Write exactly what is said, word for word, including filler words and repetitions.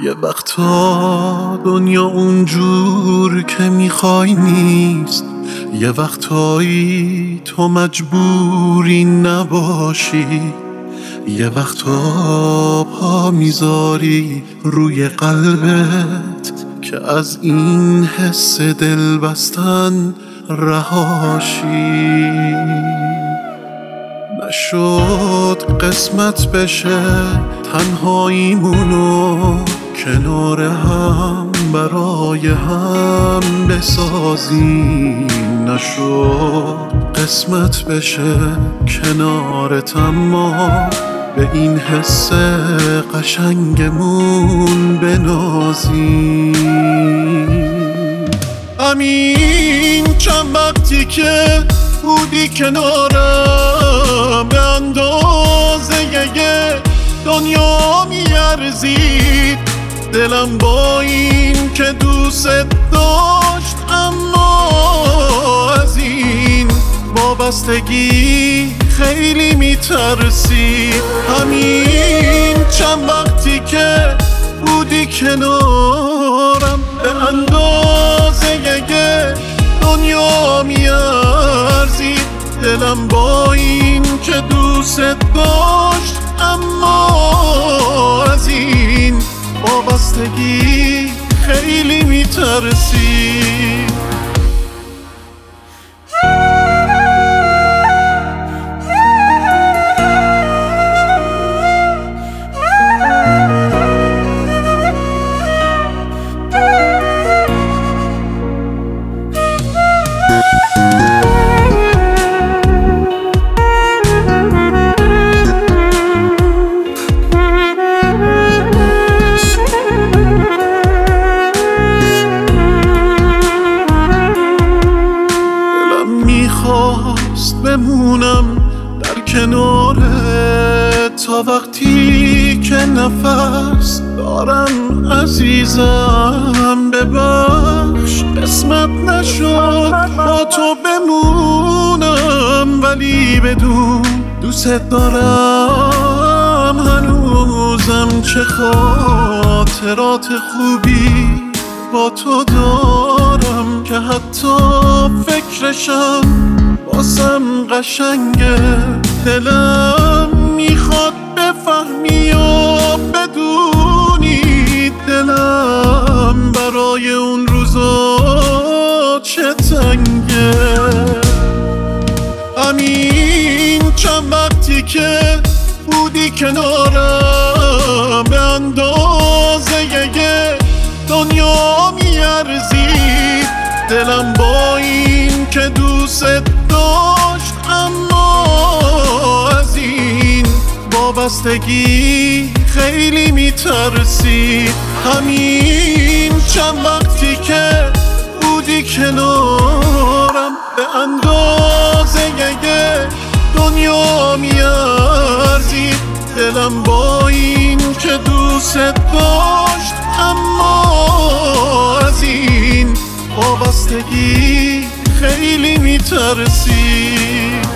یه وقتا دنیا اونجور که میخوای نیست، یه وقتایی تو مجبوری نباشی، یه وقتا پا میذاری روی قلبت که از این حس دل بستن رهاشی. نشد قسمت بشه تنهاییمونو کنار هم برای هم بسازیم، نشد قسمت بشه کنارت اما به این حس قشنگمون بنازیم. همین چند وقتی که بودی کنارم به اندازه یه دنیا میارزید، دلم با این که دوست داشت اما از این وابستگی خیلی میترسید. همین چند وقتی که بودی کنارم به اندازه یه دنیا میارزید، دلم با این که دوست داشت اما از این وابستگی خیلی میترسید. بمونم در کنارت تا وقتی که نفس دارم عزیزم، ببخش قسمت نشد با تو بمونم، ولی بدون دوست دارم هنوزم چه خاطرات خوبی با تو دارم که حتی فکرشم باسم قشنگه. دلم میخواد بفهمی و بدونی دلم برای اون روزا چه تنگه. همین چند وقتی که بودی کنارم به اندازه یه دنیا میارزید، دلم با این که دوست داشت اما از این وابستگی خیلی میترسید. همین چند وقتی که بودی کنارم به اندازه یه دنیا میارزید، دلم با این که دوست داشت اما از این وابستگی خیلی میترسید.